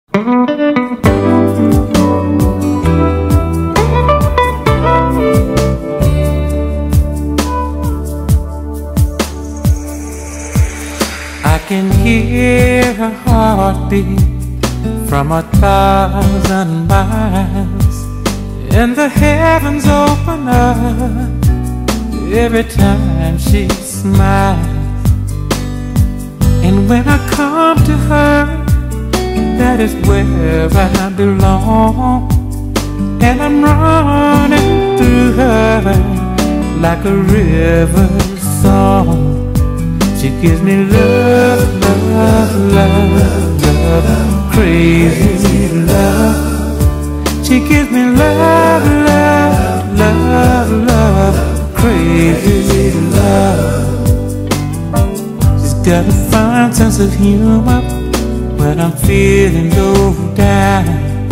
I can hear her heartbeat from 1,000 miles, and the heavens open up every time she smiles. And when I come to her, that is where I belong, and I'm running through her like a river song. She gives me love, love, love, love, crazy love. She gives me love, love, love, love, crazy love. She's got a fine sense of humor when I'm feeling low down,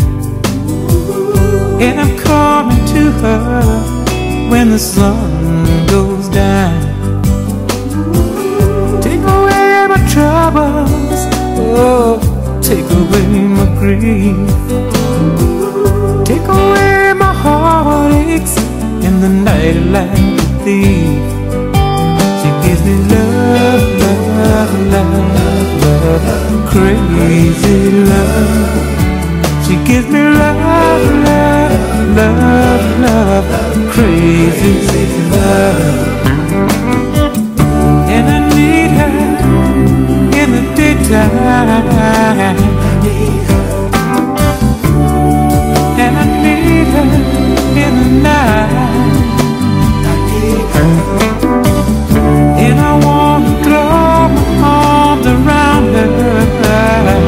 and I'm coming to her when the sun goes down. Take away my troubles, oh, take away my grief, take away my heartaches in the night like a thief. She gives me love, love, love, love, crazy love. She gives me love, love, love, love, crazy love. And I need her in the daytime, and I need her in the night. And I want to throw my arms around her,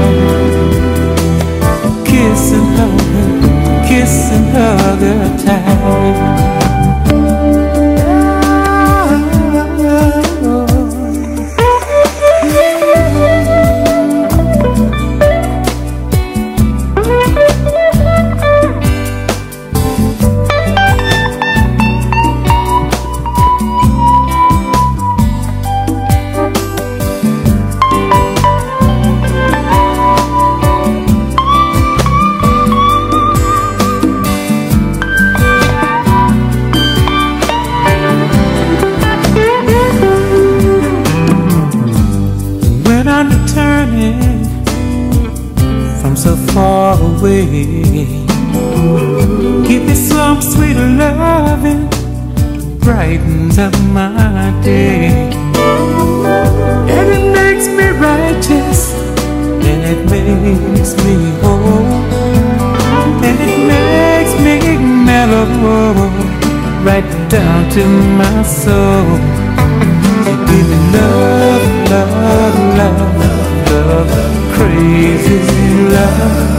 kiss and hug her tight. I'm returning from so far away, give me some sweet loving, brightens up my day. And it makes me righteous, and it makes me whole, and it makes me mellow right down to my soul. Give me love, love, love, love, crazy love.